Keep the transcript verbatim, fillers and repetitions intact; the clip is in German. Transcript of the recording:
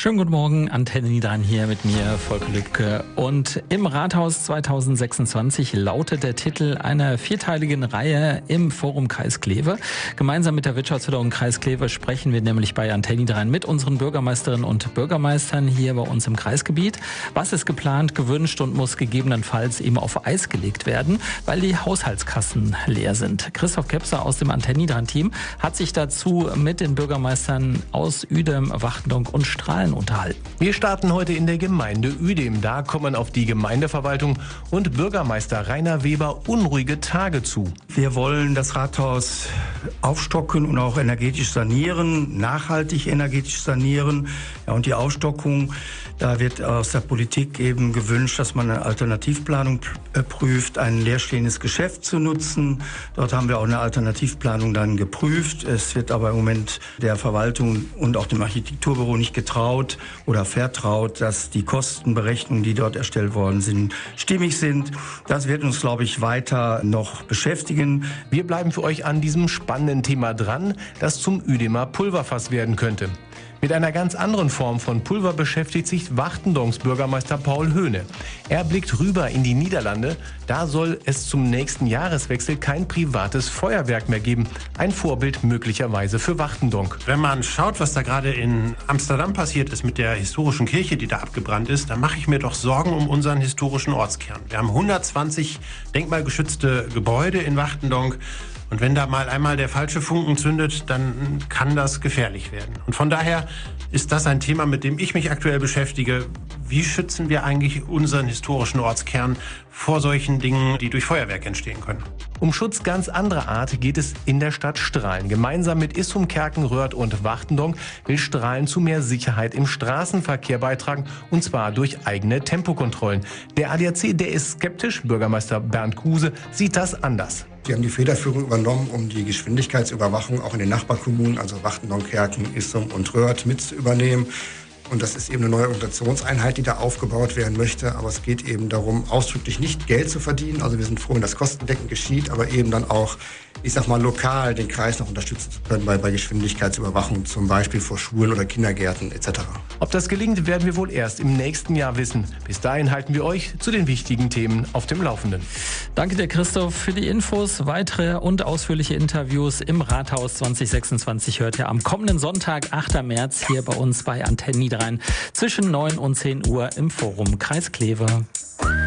Schönen guten Morgen, Antenne Niederrhein hier mit mir, Volker Lübke. Und im Rathaus zweitausendsechsundzwanzig lautet der Titel einer vierteiligen Reihe im Forum Kreis Kleve. Gemeinsam mit der Wirtschaftsförderung Kreis Kleve sprechen wir nämlich bei Antenne Niederrhein mit unseren Bürgermeisterinnen und Bürgermeistern hier bei uns im Kreisgebiet. Was ist geplant, gewünscht und muss gegebenenfalls eben auf Eis gelegt werden, weil die Haushaltskassen leer sind. Christoph Kepser aus dem Antenne Niederrhein-Team hat sich dazu mit den Bürgermeistern aus Uedem, Wachtendonk und Strahlen unterhalten. Wir starten heute in der Gemeinde Uedem. Da kommen auf die Gemeindeverwaltung und Bürgermeister Rainer Weber unruhige Tage zu. Wir wollen das Rathaus aufstocken und auch energetisch sanieren, nachhaltig energetisch sanieren. Ja, und die Aufstockung, da wird aus der Politik eben gewünscht, dass man eine Alternativplanung prüft, ein leerstehendes Geschäft zu nutzen. Dort haben wir auch eine Alternativplanung dann geprüft. Es wird aber im Moment der Verwaltung und auch dem Architekturbüro nicht getraut oder vertraut, dass die Kostenberechnungen, die dort erstellt worden sind, stimmig sind. Das wird uns, glaube ich, weiter noch beschäftigen. Wir bleiben für euch an diesem spannenden Thema dran, das zum Uedemer Pulverfass werden könnte. Mit einer ganz anderen Form von Pulver beschäftigt sich Wachtendonks Bürgermeister Paul Höhne. Er blickt rüber in die Niederlande. Da soll es zum nächsten Jahreswechsel kein privates Feuerwerk mehr geben. Ein Vorbild möglicherweise für Wachtendonk. Wenn man schaut, was da gerade in Amsterdam passiert ist mit der historischen Kirche, die da abgebrannt ist, dann mache ich mir doch Sorgen um unseren historischen Ortskern. Wir haben hundertzwanzig denkmalgeschützte Gebäude in Wachtendonk. Und wenn da mal einmal der falsche Funken zündet, dann kann das gefährlich werden. Und von daher ist das ein Thema, mit dem ich mich aktuell beschäftige. Wie schützen wir eigentlich unseren historischen Ortskern vor solchen Dingen, die durch Feuerwerk entstehen können? Um Schutz ganz anderer Art geht es in der Stadt Strahlen. Gemeinsam mit Issum, Kerkenröhrt und Wachtendonk will Strahlen zu mehr Sicherheit im Straßenverkehr beitragen, und zwar durch eigene Tempokontrollen. Der A D A C, der ist skeptisch. Bürgermeister Bernd Kruse sieht das anders. Sie haben die Federführung übernommen, um die Geschwindigkeitsüberwachung auch in den Nachbarkommunen, also Wachtendonk, Kerken, Issum und Röhrt, mit zu übernehmen. Und das ist eben eine neue Organisationseinheit, die da aufgebaut werden möchte. Aber es geht eben darum, ausdrücklich nicht Geld zu verdienen. Also wir sind froh, wenn das kostendeckend geschieht, aber eben dann auch, ich sag mal, lokal den Kreis noch unterstützen zu können bei, bei Geschwindigkeitsüberwachung, zum Beispiel vor Schulen oder Kindergärten et cetera. Ob das gelingt, werden wir wohl erst im nächsten Jahr wissen. Bis dahin halten wir euch zu den wichtigen Themen auf dem Laufenden. Danke dir, Christoph, für die Infos. Weitere und ausführliche Interviews im Rathaus zwanzig sechsundzwanzig hört ihr am kommenden Sonntag, achter März, hier bei uns bei Antenne Niederrhein zwischen neun und zehn Uhr im Forum Kreis Kleve.